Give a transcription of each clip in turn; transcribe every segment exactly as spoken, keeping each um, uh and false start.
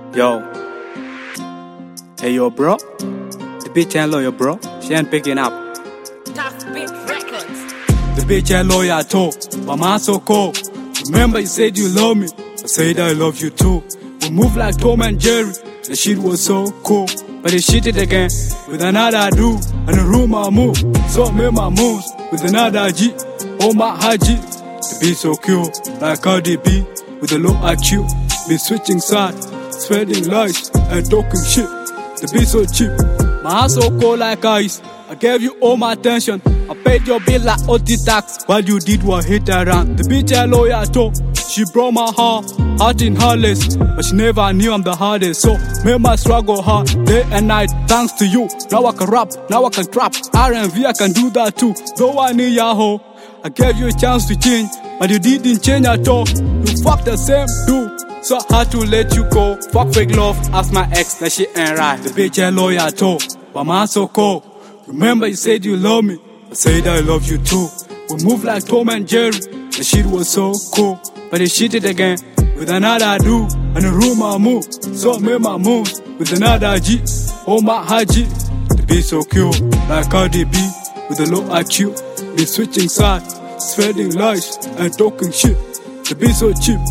Yo. Hey, yo, bro. The bitch ain't loyal, bro. She ain't picking up. Tough Beat Records. The bitch ain't loyal at all, but man so cold. Remember you said you love me, I said I love you too. We move like Tom and Jerry, the shit was so cool. But they shit it again, with another dude, and the room I move. So I made my moves, with another G, oh my Haji. The beat so cute, like Cardi B, with a low I Q. Be switching sides, spreading lies, and talking shit. The beat so cheap, my heart so cold like ice. I gave you all my attention, I paid your bill like O T tax. What you did was hit around. The bitch ain't loyal at all, she broke my heart, heart in heartless. But she never knew I'm the hardest, so made my struggle hard, day and night, thanks to you. Now I can rap, now I can trap, R and V I can do that too. Though I need your hoe, I gave you a chance to change, but you didn't change at all. You fucked the same dude, so I had to let you go. Fuck fake love, ask my ex, that shit ain't right. The bitch ain't loyal at all, but man so cold. Remember you said you love me, I said I love you too. We move like Tom and Jerry, the shit was so cool. But they shit it again, with another dude, and the room I move. So I made my moves, with another G, oh my Haji. The beat so cute, like Cardi B, with a low I Q. Be switching sides, spreading lies, and talking shit. The beat so cheap.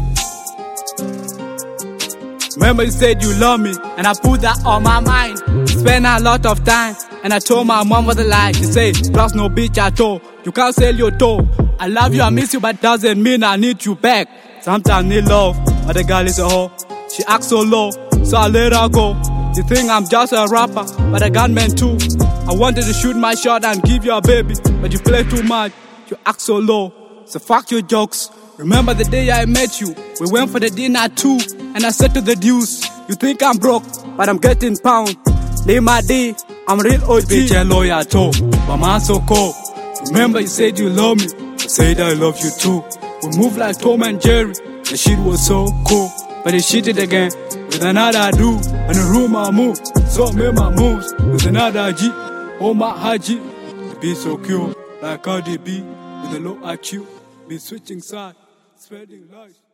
Remember you said you love me, and I put that on my mind. Spent a lot of time, and I told my mom was a lie. She said, trust no bitch at all, you can't sell your toe. I love you, I miss you, but doesn't mean I need you back. Sometimes I need love, but the girl is a hoe. She acts so low, so I let her go. You think I'm just a rapper, but a gunman too. I wanted to shoot my shot and give you a baby, but you play too much, you act so low. So fuck your jokes. Remember the day I met you, we went for the dinner too, and I said to the deuce, you think I'm broke, but I'm getting pound. Leave my D, I'm real O G. Bitch ain't loyal at all, but man so cold. Remember you said you love me, I said I love you too. We move like Tom and Jerry, the shit was so cool. But they shit it again, with another dude, and the room I move. So I made my moves, with another G, oh my Haji. The beat so cute, like Cardi B, with a low I Q. Be switching sides, spreading lies.